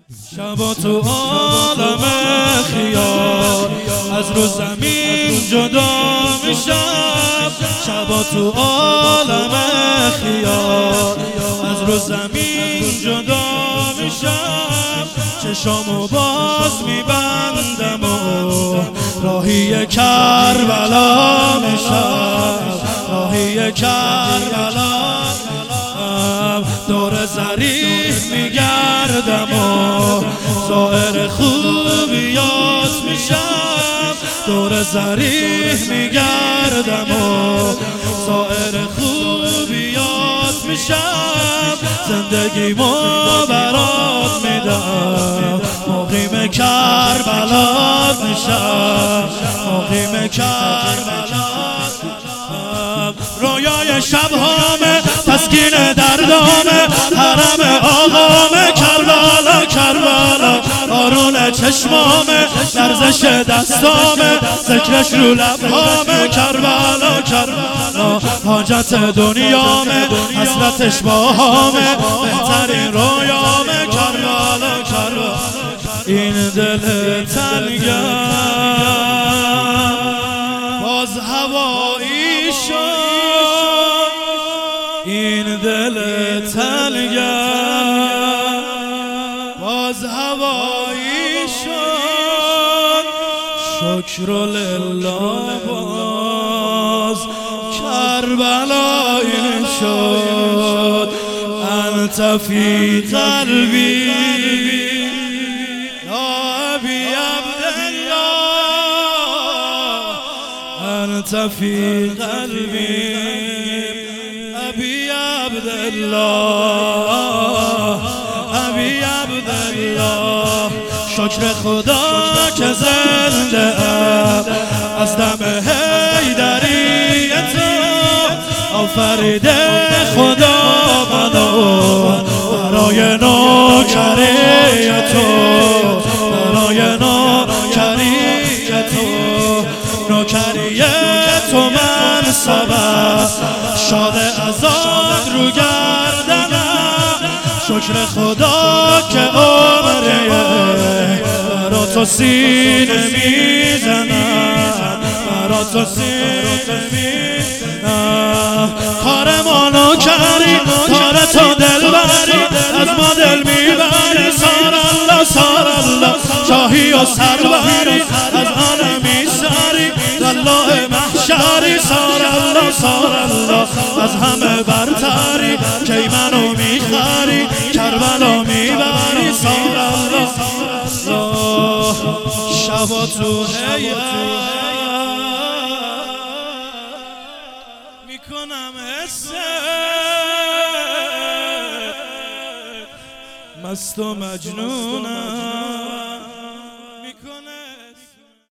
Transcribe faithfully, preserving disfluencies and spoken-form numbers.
شبا تو عالم خیال از رو زمین جدا میشم. شبا تو عالم خیال از رو زمین جدا میشم. چشامو باز میبندم و راهی کربلا میشم. راهی کربلا دور ظریف میگردم و ظاهر خوبیات میشم. دور ظریف میگردم و ظاهر خوبیات میشم. زندگیمو برات میدم مقیم کربلات میشم. مقیم کربلات رویای شبهامه تسکین دردامه حرم آقامه کربلا کربلا آرون چشمامه لرزش دستامه ذکرش رو لبهامه کربلا کربلا حاجت دنیامه حسرتش باهامه بهترین رویامه کربلا کربلا این دل تنگم باز هوایی شد. این دل تنگم باز هوایی شد. شکر لله باز کربلایی شد. انت فی قلبی انت فی قلبی ابی عبدالله ابی عبدالله. شکر خدا که زنده ام از دم حیدری تو آفریده خدا منو برای نوکری تو برای نوکری تو نوکری تو من سبب شاد ازاد رو گردنم. شکر خدا که عمره برا تو سینه میزنم برا تو سینه میزنم. کار ما نوکری کار تو دل بری از ما دل میبری. سار الله سار الله شاهی و سروری از آن میساری الله محشری. سار الله سار الله از همه برتری کی منو میخری کربلا میبری. سار الله شبا تو حیات میکنم حسه مست و مجنونم